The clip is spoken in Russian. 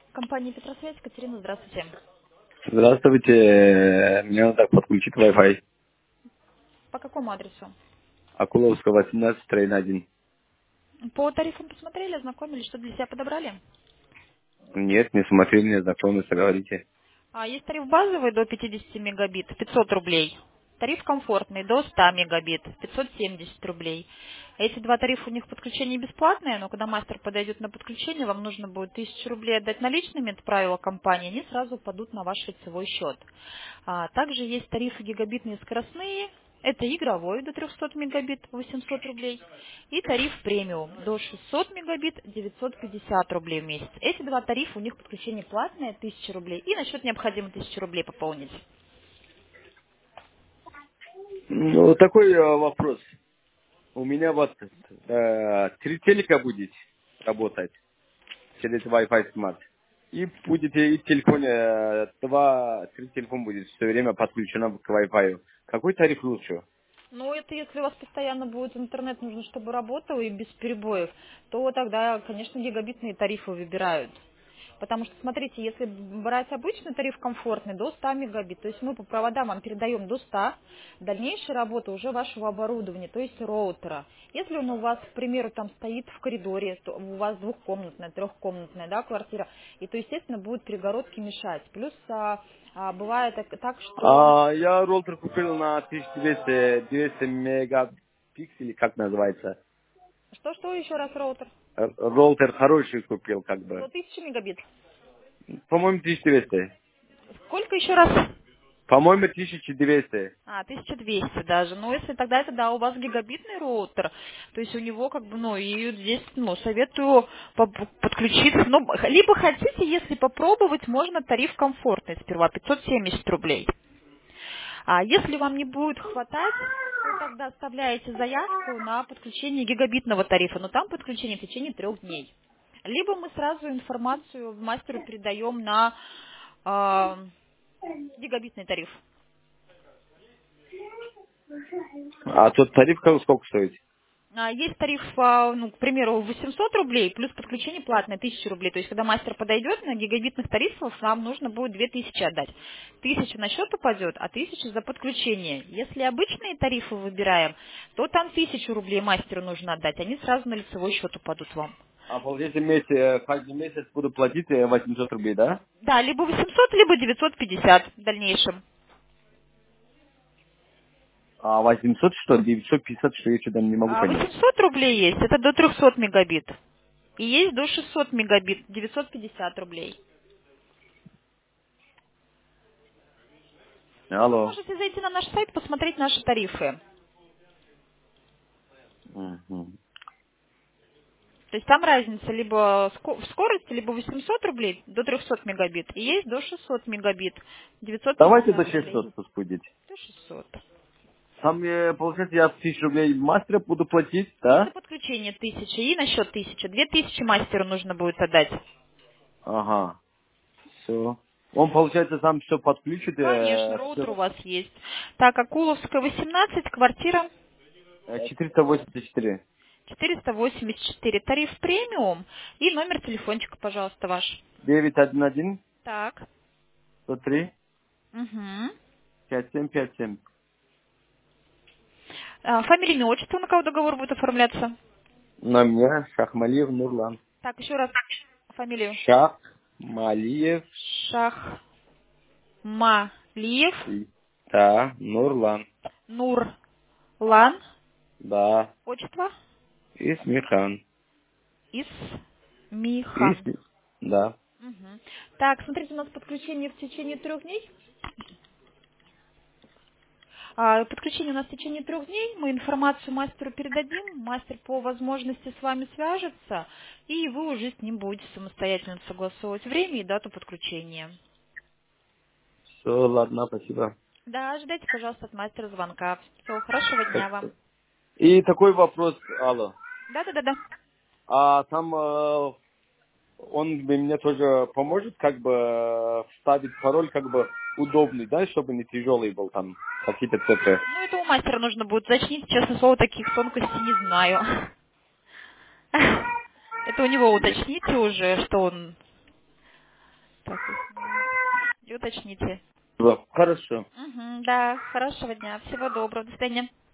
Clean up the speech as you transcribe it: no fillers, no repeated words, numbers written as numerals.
Компания Петросвязь, Катерина, здравствуйте. Здравствуйте, мне надо подключить Wi-Fi. По какому адресу? Акуловского, 18, строение 1. По тарифам посмотрели, ознакомились, что для себя подобрали? Нет, не смотрели, не знакомился, говорите. Есть тариф базовый до 50 мегабит, 500 рублей. Тариф комфортный до 100 мегабит, 570 рублей. Эти два тарифа у них подключение бесплатное, но когда мастер подойдет на подключение, вам нужно будет 1000 рублей отдать наличными, это правило компании, они сразу падут на ваш лицевой счет. Также есть тарифы гигабитные скоростные, это игровой до 300 мегабит, 800 рублей, и тариф премиум до 600 мегабит, 950 рублей в месяц. Эти два тарифа, у них подключение платное, 1000 рублей, и на счет необходимо 1000 рублей пополнить. Ну, такой вопрос. У меня вот 3 телека будет работать через Wi-Fi Smart. И будет и в телефоне 2-3 телефона будет все время подключено к Wi-Fi. Какой тариф лучше? Ну, это если у вас постоянно будет интернет, нужно, чтобы работал и без перебоев, то тогда, конечно, гигабитные тарифы выбирают. Потому что, смотрите, если брать обычный тариф комфортный до 100 мегабит, то есть мы по проводам вам передаем до 100, дальнейшая работа уже вашего оборудования, то есть роутера. Если он у вас, к примеру, там стоит в коридоре, то у вас двухкомнатная, трехкомнатная, да, квартира, и то, естественно, будут перегородки мешать. Плюс бывает так, что... Я роутер купил на 1200 мегапикселей, как называется. Что еще раз роутер? Роутер хороший купил, как бы. До 1000 мегабит. По-моему, 1200. Сколько еще раз? По-моему, 1200. 1200 даже. Ну, если тогда это, да, у вас гигабитный роутер, то есть у него как бы, ну, и здесь, ну, советую подключиться. Ну, либо хотите, если попробовать, можно тариф комфортный сперва, 570 рублей. А если вам не будет хватать, то тогда оставляете заявку на подключение гигабитного тарифа, но там подключение в течение 3 дней. Либо мы сразу информацию мастеру передаем на а, гигабитный тариф. А тот тариф сколько стоит? Есть тариф, ну, к примеру, 800 рублей, плюс подключение платное, 1000 рублей. То есть, когда мастер подойдет, на гигабитных тарифах нам нужно будет 2000 отдать. 1000 на счет упадет, а 1000 за подключение. Если обычные тарифы выбираем, то там 1000 рублей мастеру нужно отдать. Они сразу на лицевой счет упадут вам. А получается, каждый месяц буду платить 800 рублей, да? Да, либо 800, либо 950 в дальнейшем. А 800 что? 950 что? Я что-то не могу понять. 800 рублей есть, это до 300 мегабит. И есть до 600 мегабит, 950 рублей. Вы Алло. можете зайти на наш сайт, посмотреть наши тарифы. Мгм. То есть там разница либо в скорости, либо 800 рублей до 300 мегабит, и есть до 600 мегабит, Давайте 950 до рублей. 600 пусть будет. До 600. Там, получается, я 1000 рублей мастера буду платить, И за да? подключение 1000, и на счет 1000. 2000 мастеру нужно будет отдать. Ага. Все. Он, получается, сам все подключит, Конечно, все. роутер у вас есть. Так, Акуловская, 18, квартира 484. 484. Тариф премиум и номер телефончика, пожалуйста, ваш. 911 Так. 103 Угу. 5757. Фамилия, имя, отчество, на кого договор будет оформляться? На меня Шахмалиев Нурлан. Так, еще раз фамилию. Шахмалиев. Шахмалиев Да, Нурлан. Нурлан. Да. Отчество? Исмихан. Исмихан. Да. Мгм. Так, смотрите, у нас подключение в течение 3 дней. Подключение у нас в течение 3 дней. Мы информацию мастеру передадим. Мастер по возможности с вами свяжется. И вы уже с ним будете самостоятельно согласовывать время и дату подключения. Все, ладно, спасибо. Да, ожидайте, пожалуйста, от мастера звонка. Всего хорошего дня вам. И такой вопрос, Алла. Да-да-да-да. А там он мне тоже поможет, как бы вставить пароль, как бы удобный, да, чтобы не тяжелый был там, какие-то цифры. Ну, это у мастера нужно будет уточнить. Честно слово, таких тонкостей не знаю. Это у него уточните уже, что он... консультацию с ними. И уточните. Да, хорошо. Угу, да, хорошего дня. Всего доброго. До свидания.